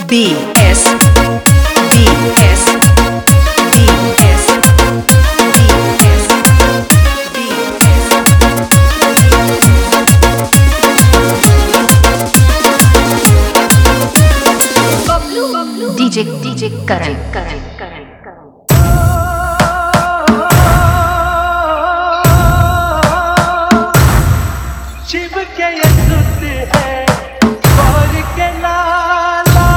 B S B S B S B S B S DJ Karan Shiv के ये सुत है गौर के लाला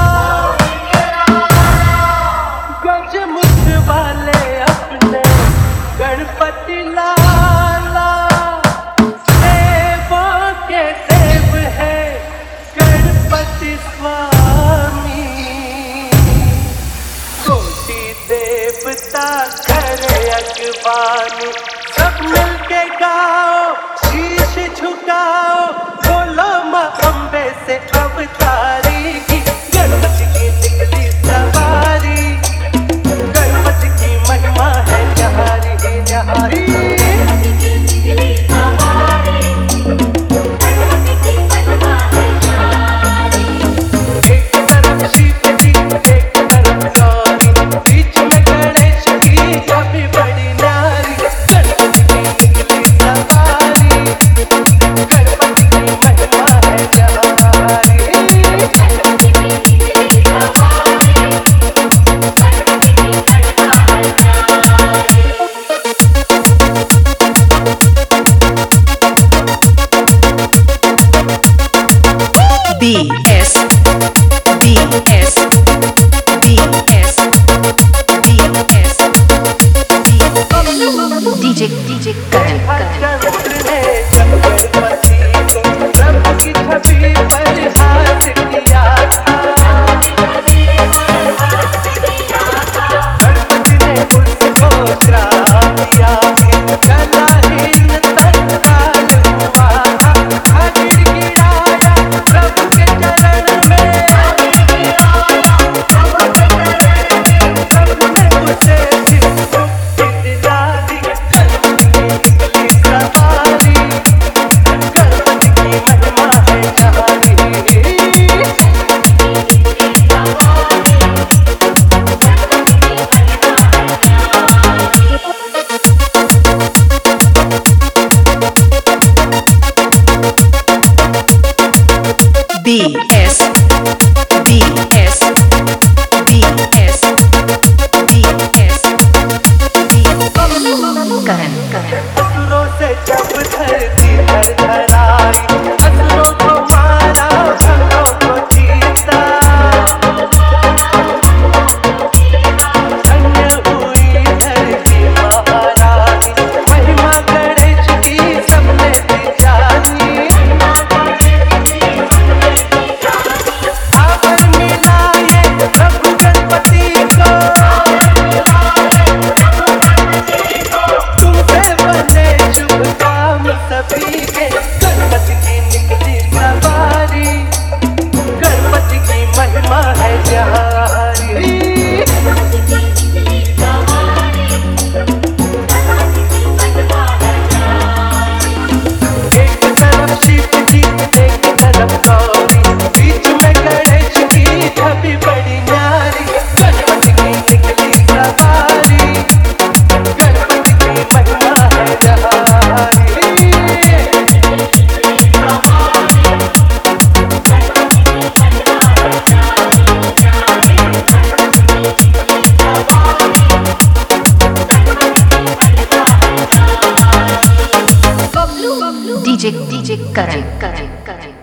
गजमुख वाले अपने गणपति लाला देवों के देव है गणपति स्वामी कोटि देवता करे अगवानी सब मिलके गाओ शीश झुकाओ बोलो माँ अम्बे से अवतारी की गणपति की निकली सवारी गणपति की महिमा है न्यारी न्यारी एक तरफ शिव जी एक तरफ गौरी बीच में गणेश की काफी बड़ी नारी गणपति की निकली सवारी गणपति की महिमा है न्यारी B S B S B S B S DJ Karan चंद्र ने जब गणपति को प्रभु की छवि पर हाथ किया था गणपति ने उसको श्राप दिया कलाहीन तत्काल हुआ था गिड़गिड़ाया प्रभु के चरण में प्रभु ने उसे फिर मुक्ति दिला दी गणपति की निकली सवारी गणपति की महिमा है न्यारी B S B S B S B S Karan असुरों से जब धरती थरथराई असुरों को मारा भक्तों को जीता धन्य हुई धरती महारानी महिमा गणेश की सबने दी जानी आवर मिलाए प्रभु गणपति को तुमसे बने शुभ काम सभी के गणपति की निकली सवारी गणपति की महिमा है न्यारी एक तरफ शिव जी एक तरफ गौरी बीच में गणेश की छवि बड़ी न्यारी गणपति की निकली सवारी गणपति की महिमा है न्यारी DJ Karan